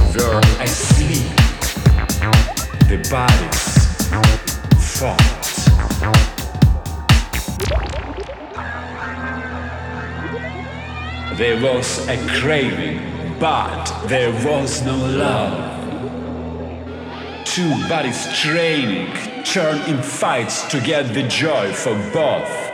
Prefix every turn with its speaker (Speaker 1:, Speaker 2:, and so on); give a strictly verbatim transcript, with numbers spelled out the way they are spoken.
Speaker 1: were asleep. The bodies fought. There was a craving, but there was no love. Two bodies training, turn in fights to get the joy for both.